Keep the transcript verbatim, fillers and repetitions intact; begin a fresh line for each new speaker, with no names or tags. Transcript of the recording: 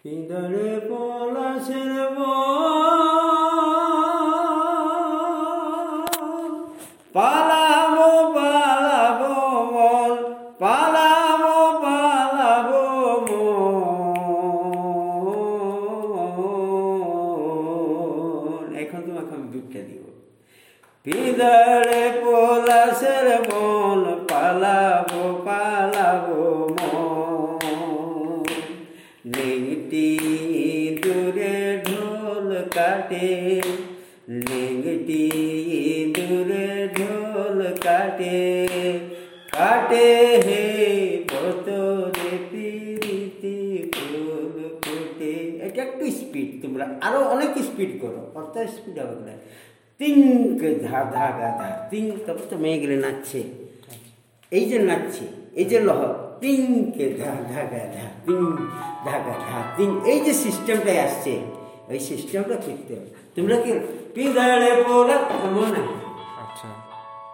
পিঁদরে পলাশের পালাবো পালাবো মন পালাবো পালাবো মন। এখন তোমাকে আমি দুঃখে দিব। পিঁদরে পলাশের মন পালাবো পালাবো মন। লেংটি দূরে ঢোল কাটে লেংটি দূরে ঢোল কাটে কাটে হে বতরে প্রীতি ফুল ফুটে। এটা একটু স্পিড, তোমরা আরো অনেক স্পিড করো, কত স্পিড হবে না। তিঙ্ক ধা ধা গা ধা তিঙ্ক, তারপর তো মেয়েগুলো নাচছে, এই যে নাচছে, এই যে লহ তিঙ্কে ধা ধা গা ধা তিং ধা গা ধা তিং, এই যে সিস্টেমটাই আসছে, এই সিস্টেমটা করতে হবে। তোমরা কি পিঁদরে পোলা মনে